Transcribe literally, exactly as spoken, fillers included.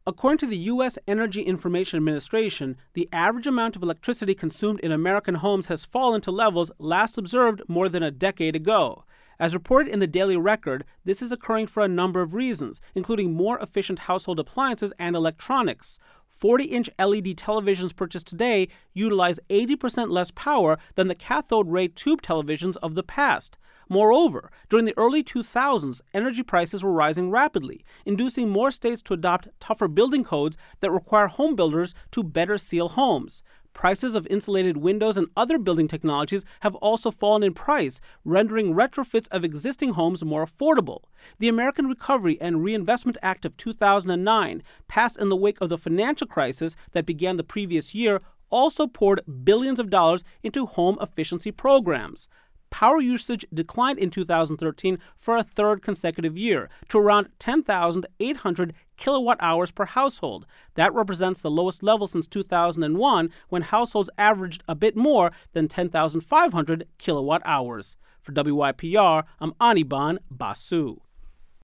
According to the U S Energy Information Administration, the average amount of electricity consumed in American homes has fallen to levels last observed more than a decade ago. As reported in the Daily Record, this is occurring for a number of reasons, including more efficient household appliances and electronics. forty-inch L E D televisions purchased today utilize eighty percent less power than the cathode ray tube televisions of the past. Moreover, during the early two thousands, energy prices were rising rapidly, inducing more states to adopt tougher building codes that require home builders to better seal homes. Prices of insulated windows and other building technologies have also fallen in price, rendering retrofits of existing homes more affordable. The American Recovery and Reinvestment Act of two thousand nine, passed in the wake of the financial crisis that began the previous year, also poured billions of dollars into home efficiency programs. Power usage declined in two thousand thirteen for a third consecutive year to around ten thousand eight hundred kilowatt hours per household. That represents the lowest level since two thousand one, when households averaged a bit more than ten thousand five hundred kilowatt hours. For W Y P R, I'm Anirban Basu.